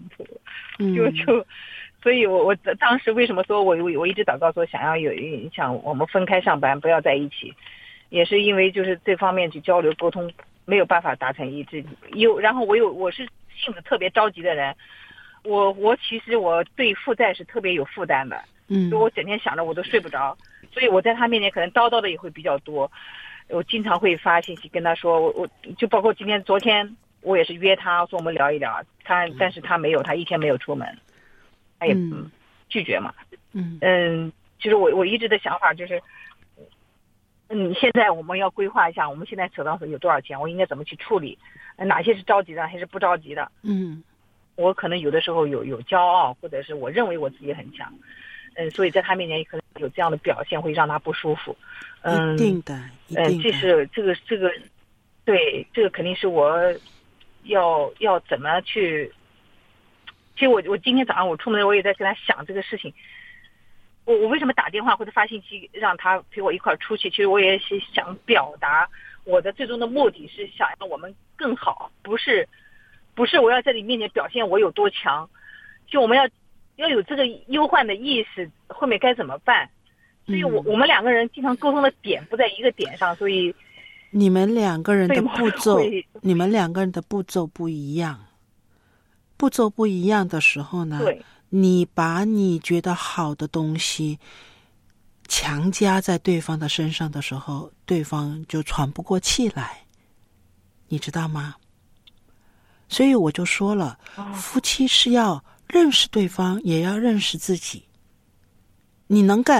L: 所以我当时为什么说我一直祷告说想我们分开上班，不要在一起，也是因为就是这方面去交流沟通没有办法达成一致。然后我是性子特别着急的人，我其实我对负债是特别有负担的，所以我整天想着我都睡不着，所以我在他面前可能叨叨的也会比较多。我经常会发信息跟他说，我就包括昨天我也是约他说我们聊一聊，但是他一天没有出门，他也拒绝嘛。其实我一直的想法就是，现在我们要规划一下，我们现在手上有多少钱，我应该怎么去处理，哪些是着急的还是不着急的。我可能有的时候有骄傲，或者是我认为我自己很强，所以在他面前可能有这样的表现会让他不舒服。
E: 一定的。
L: 这是这个，对，这个肯定是我要怎么去。其实我今天早上我出门我也在跟他想这个事情。我为什么打电话或者发信息让他陪我一块出去？其实我也是想表达我的最终的目的是想让我们更好，不是我要在你面前表现我有多强，就我们要有这个忧患的意识，后面该怎么办？所以我们两个人经常沟通的点不在一个点上，所以
E: 你们两个人的步骤不一样。步骤不一样的时候呢，你把你觉得好的东西强加在对方的身上的时候，对方就喘不过气来，你知道吗？所以我就说了，夫妻是要认识对方，也要认识自己。你能干，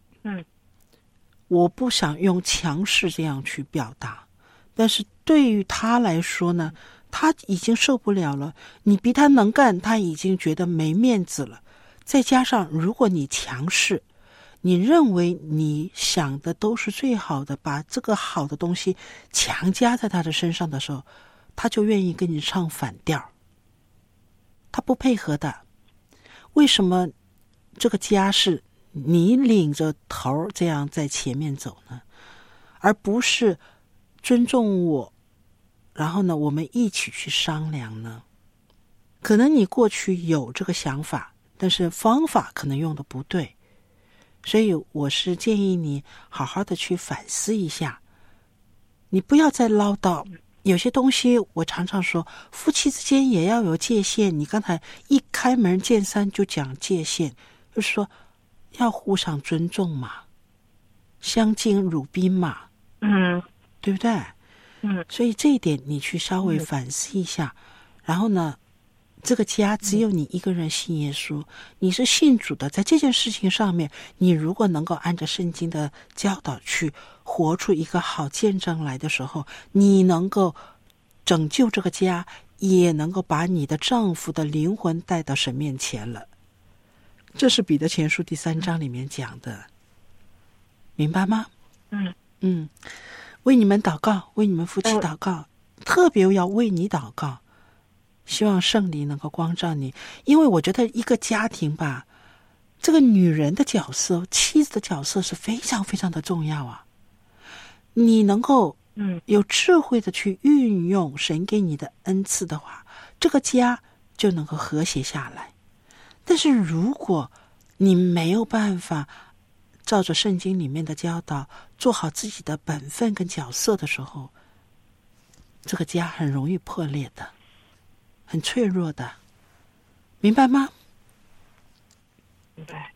E: 我不想用强势这样去表达，但是对于他来说呢，他已经受不了了，你比他能干，他已经觉得没面子了。再加上如果你强势，你认为你想的都是最好的，把这个好的东西强加在他的身上的时候，他就愿意跟你唱反调，他不配合的。为什么这个家是你领着头这样在前面走呢？而不是尊重我，然后呢我们一起去商量呢？可能你过去有这个想法，但是方法可能用的不对，所以我是建议你好好的去反思一下，你不要再唠叨。有些东西我常常说，夫妻之间也要有界限。你刚才一开门见山就讲界限，就是说要互相尊重嘛，相敬如宾嘛，对不对？所以这一点你去稍微反思一下。然后呢，这个家只有你一个人信耶稣，你是信主的，在这件事情上面，你如果能够按照圣经的教导去活出一个好见证来的时候，你能够拯救这个家，也能够把你的丈夫的灵魂带到神面前了。这是彼得前书第3章里面讲的，明白吗？为你们祷告，为你们夫妻祷告，特别要为你祷告，希望圣灵能够光照你。因为我觉得一个家庭吧，这个女人的角色，妻子的角色是非常非常的重要啊。你能够有智慧的去运用神给你的恩赐的话，这个家就能够和谐下来。但是如果你没有办法照着圣经里面的教导做好自己的本分跟角色的时候，这个家很容易破裂的，很脆弱的，明白吗？
L: 明白。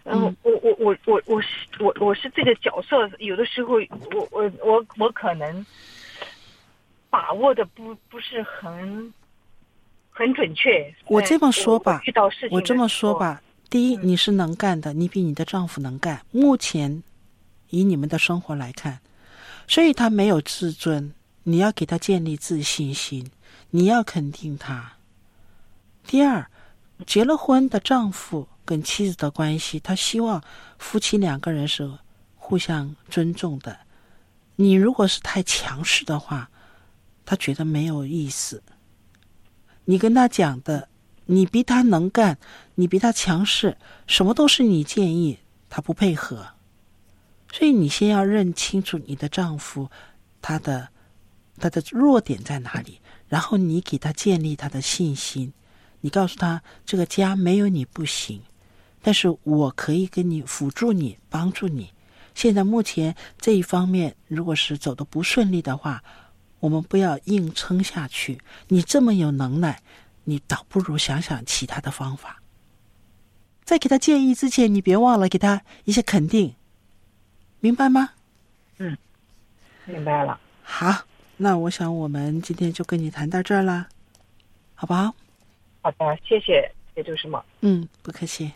L: 我是这个角色，有的时候我可能把握的不是很准确。
E: 我这么说吧，
L: 遇到事情
E: 我这么说吧，第一，你是能干的，你比你的丈夫能干，目前以你们的生活来看，所以他没有自尊，你要给他建立自信心，你要肯定他。第二，结了婚的丈夫跟妻子的关系，他希望夫妻两个人是互相尊重的。你如果是太强势的话，他觉得没有意思。你跟他讲的，你比他能干，你比他强势，什么都是你建议，他不配合。所以你先要认清楚你的丈夫他的弱点在哪里，然后你给他建立他的信心。你告诉他，这个家没有你不行，但是我可以跟你辅助你，帮助你。现在目前这一方面如果是走得不顺利的话，我们不要硬撑下去。你这么有能耐，你倒不如想想其他的方法。在给他建议之前，你别忘了给他一些肯定，明白吗？
L: 明白了。
E: 好，那我想我们今天就跟你谈到这儿了，好不好？
L: 好的，谢谢周师母。
E: 不客气。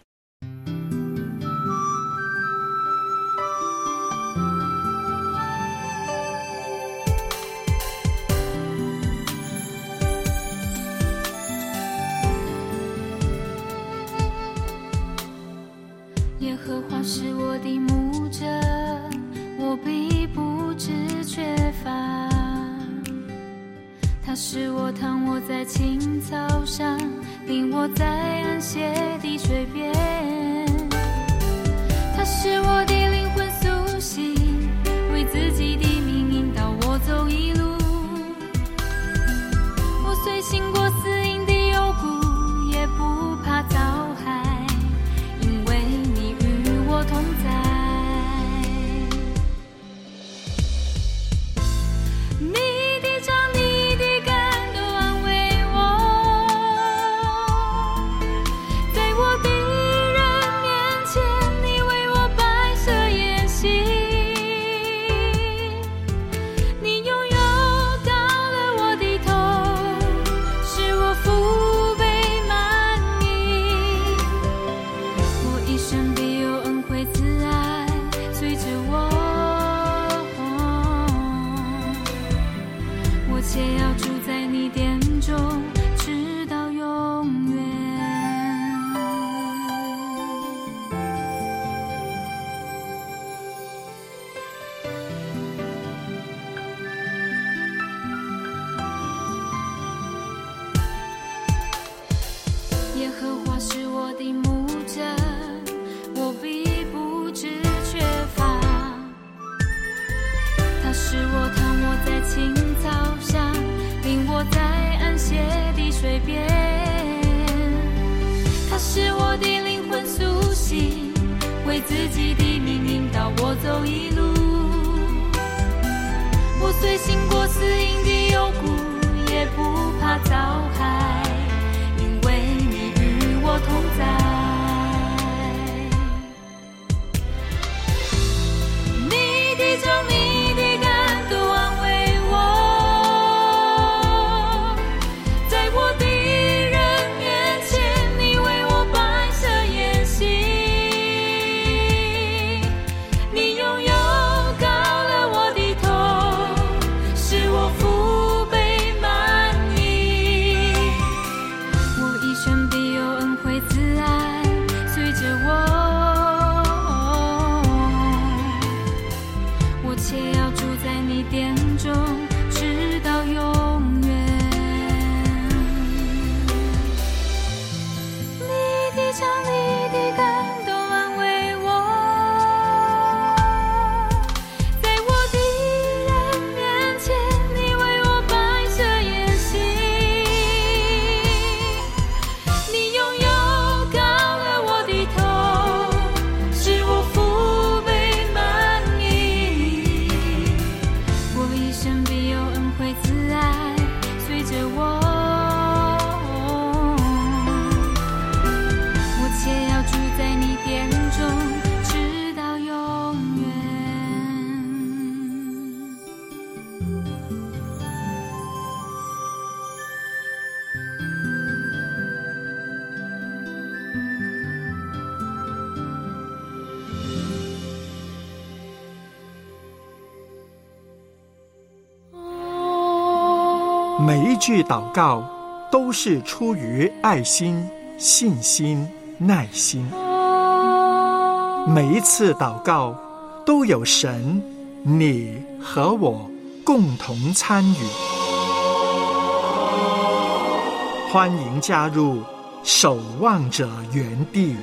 K: 耶和华是我的牧者，我必不致缺乏。他使我躺卧在青草上，领我在安歇的水边。他使我的灵魂苏醒，为自己的名引导我走一路。我虽行过死荫的幽谷，也不怕遭害，因为你与我同在。耶和华是我的牧者，我必不致缺乏。他使我躺卧在青草上，领我在安歇的水边。他使我的灵魂苏醒，为自己的名引导我走一路。我虽行过死荫的幽谷，也不怕遭害，因为你与我同在。你的杖，你的竿都安慰我，在我的人面前，你为我摆设筵席。你拥有高了我的头，使我腹背满溢。我一生必有恩惠慈爱随着我且要住在你殿中，直到永远。你的杖，你的竿都安慰我，在我的人面前，你为我摆设筵席。你拥有高了我的头，使我腹背满溢。我一生必有恩惠慈爱随着我且要住在你殿中，直到永远。
M: 每一句祷告都是出于爱心、信心、 耐心。每一次祷告都有神、你和我共同参与。欢迎加入守望者园地。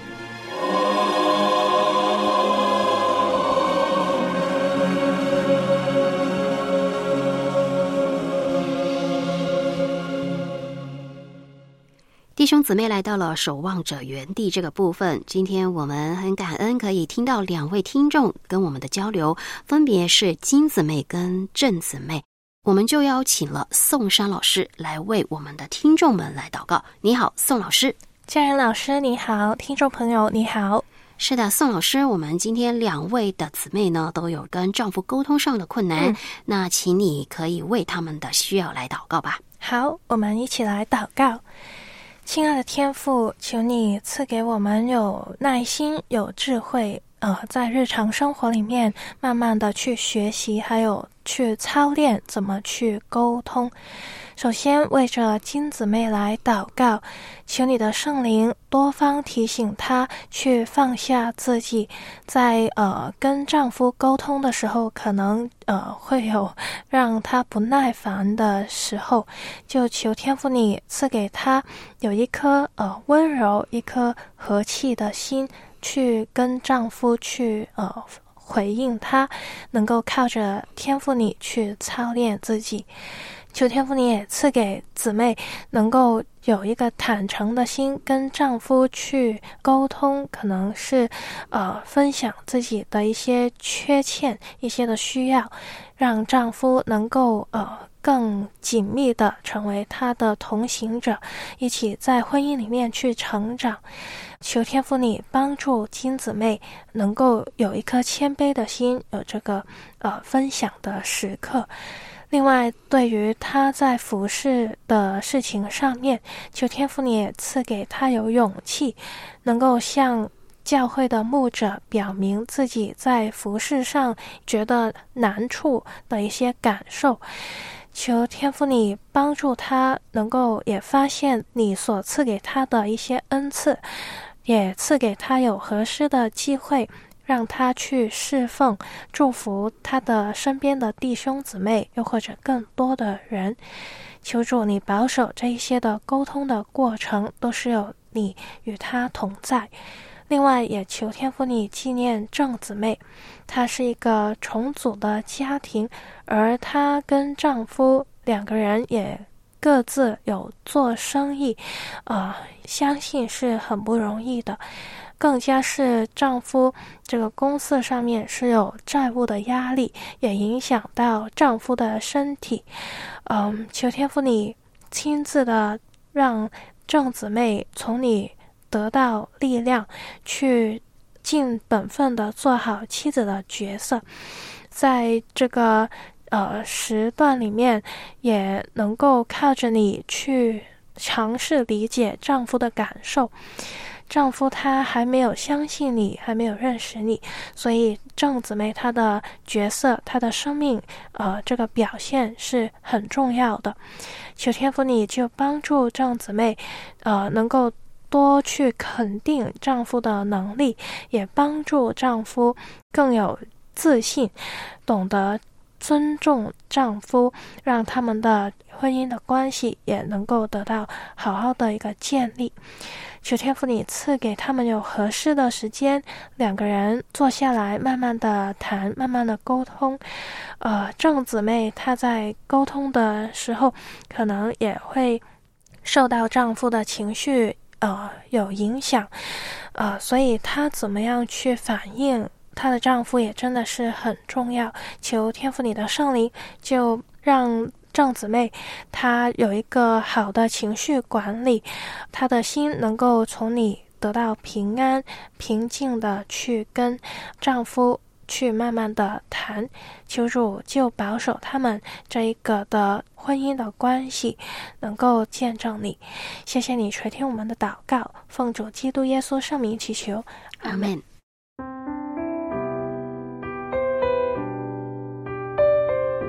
B: 弟兄姊妹来到了守望者园地这个部分，今天我们很感恩可以听到2位听众跟我们的交流，分别是金姊妹跟郑姊妹。我们就邀请了宋珊老师来为我们的听众们来祷告。你好，宋老师。
N: 佳仁老师你好，听众朋友你好。
B: 是的，宋老师，我们今天2位的姊妹呢都有跟丈夫沟通上的困难，那请你可以为他们的需要来祷告吧。
N: 好，我们一起来祷告。亲爱的天父，求你赐给我们有耐心、有智慧，在日常生活里面慢慢的去学习，还有去操练怎么去沟通。首先为着金姊妹来祷告，求你的圣灵多方提醒她去放下自己，在跟丈夫沟通的时候可能会有让她不耐烦的时候，就求天父你赐给她有一颗温柔、一颗和气的心，去跟丈夫去回应他，能够靠着天父你去操练自己。求天父你也赐给姊妹能够有一个坦诚的心，跟丈夫去沟通，可能是分享自己的一些缺欠、一些的需要，让丈夫能够更紧密的成为他的同行者，一起在婚姻里面去成长。求天父你帮助金姊妹能够有一颗谦卑的心，有这个分享的时刻。另外，对于他在服事的事情上面，求天父你也赐给他有勇气，能够向教会的牧者表明自己在服事上觉得难处的一些感受。求天父你帮助他能够也发现你所赐给他的一些恩赐，也赐给他有合适的机会，让他去侍奉，祝福他的身边的弟兄姊妹，又或者更多的人。求主你保守这一些的沟通的过程，都是有你与他同在。另外也求天父你纪念郑姊妹，她是一个重组的家庭，而她跟丈夫2个人也各自有做生意，相信是很不容易的。更加是丈夫这个公司上面是有债务的压力，也影响到丈夫的身体。求天父你亲自的让郑姊妹从你得到力量，去尽本分的做好妻子的角色，在这个时段里面也能够靠着你去尝试理解丈夫的感受。丈夫他还没有相信你，还没有认识你，所以郑姊妹她的角色，她的生命这个表现是很重要的。求天父你就帮助郑姊妹能够多去肯定丈夫的能力，也帮助丈夫更有自信，懂得尊重丈夫，让他们的婚姻的关系也能够得到好好的一个建立。求天父你赐给他们有合适的时间，2个人坐下来慢慢的谈，慢慢的沟通。郑姊妹她在沟通的时候可能也会受到丈夫的情绪有影响，所以她怎么样去反应她的丈夫也真的是很重要。求天父你的圣灵就让郑姊妹她有一个好的情绪管理，她的心能够从你得到平安，平静的去跟丈夫去慢慢的谈。求主就保守他们这一个的婚姻的关系能够见证你。谢谢你垂听我们的祷告，奉主基督耶稣圣名祈求，阿们。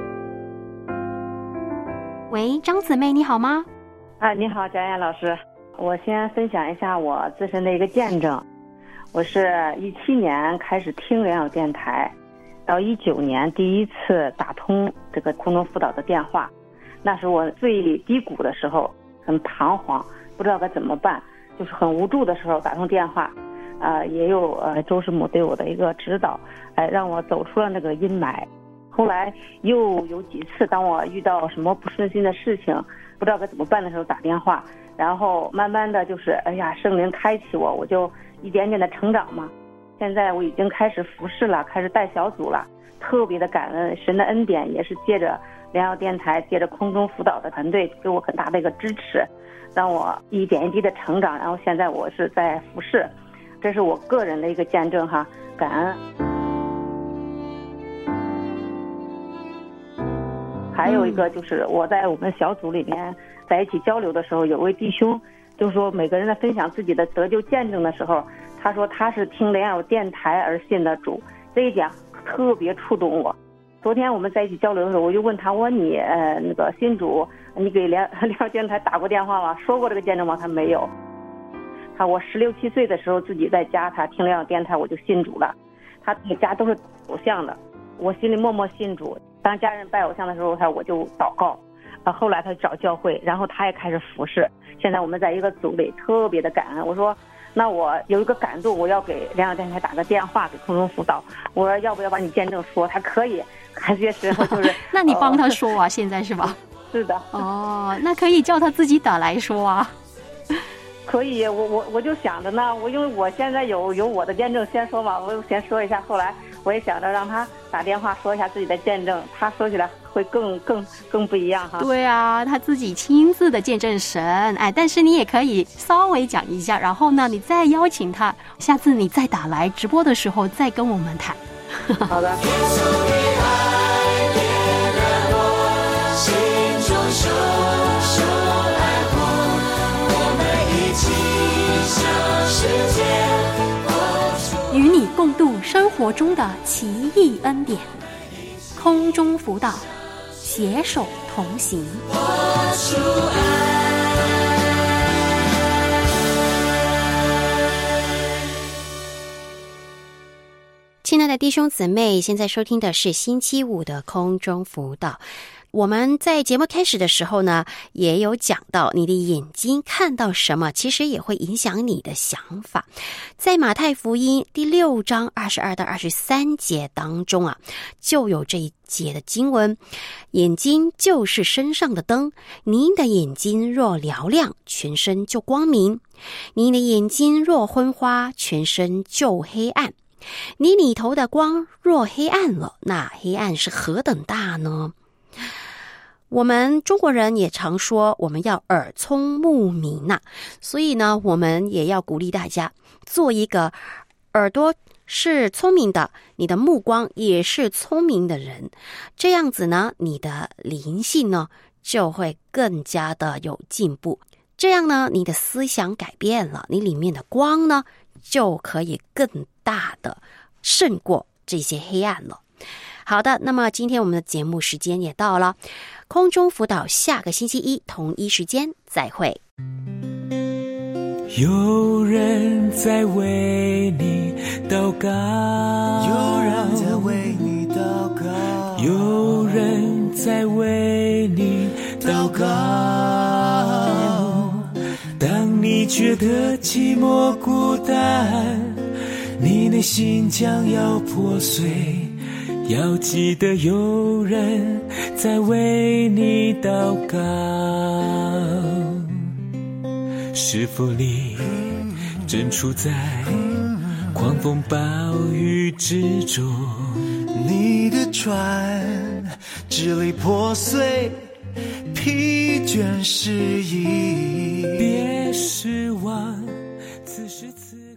B: 喂，张姊妹你好吗？
O: 你好，佳燕老师。 我先分享一下我自身的一个见证。我是17年开始听良友电台，到19年第一次打通这个空中辅导的电话，那是我最低谷的时候，很彷徨，不知道该怎么办，就是很无助的时候打通电话，也有周师母对我的一个指导，让我走出了那个阴霾。后来又有几次，当我遇到什么不顺心的事情，不知道该怎么办的时候打电话，然后慢慢的就是圣灵开启我就一点点的成长嘛。现在我已经开始服侍了，开始带小组了，特别的感恩神的恩典，也是借着良友电台，借着空中辅导的团队给我很大的一个支持，让我一点一滴的成长，然后现在我是在服侍，这是我个人的一个见证哈，感恩。还有一个就是我在我们小组里面在一起交流的时候，有位弟兄就是说每个人在分享自己的得救见证的时候，他说他是听良友电台而信的主，这一点特别触动我。昨天我们在一起交流的时候，我就问他，我说你那个信主，你给良友电台打过电话吗？说过这个见证吗？他没有。我16、17岁的时候自己在家，他听良友电台我就信主了。他家都是偶像的，我心里默默信主。当家人拜偶像的时候，我就祷告，后来他找教会，然后他也开始服侍。现在我们在一个组里，特别的感恩。我说，那我有一个感动，我要给良友电台打个电话，给空中辅导。我说要不要把你见证说？他可以，感觉时候就是。
B: 那你帮他说啊，现在是吧？
O: 是的。
B: 哦，那可以叫他自己打来说啊。
O: 可以，我就想着呢，因为我现在有我的见证先说嘛，我先说一下，后来我也想着让他打电话说一下自己的见证，他说起来会更不一样哈。
B: 对啊，他自己亲自的见证神，但是你也可以稍微讲一下，然后呢，你再邀请他，下次你再打来直播的时候再跟我们谈。
O: 好的。
C: 与你共度生活中的奇异恩典，空中辅导，携手同行。
B: 亲爱的弟兄姊妹，现在收听的是星期五的空中辅导。我们在节目开始的时候呢，也有讲到你的眼睛看到什么，其实也会影响你的想法。在马太福音第6章22到23节当中啊，就有这一节的经文：眼睛就是身上的灯，您的眼睛若嘹亮，全身就光明；您的眼睛若昏花，全身就黑暗。你里头的光若黑暗了，那黑暗是何等大呢？我们中国人也常说我们要耳聪目明啊，所以呢，我们也要鼓励大家做一个耳朵是聪明的，你的目光也是聪明的人，这样子呢，你的灵性呢就会更加的有进步。这样呢，你的思想改变了，你里面的光呢就可以更大的胜过这些黑暗了。好的，那么今天我们的节目时间也到了，空中辅导下个星期一同一时间再会。
P: 有人在为你祷告，
Q: 有人在为你祷告，
P: 有人在为你祷告。当你觉得寂寞孤单，你内心将要破碎，要记得有人在为你祷告。是否你正处在狂风暴雨之中？
Q: 你的船支离破碎，疲倦失意，
P: 别失望，此时此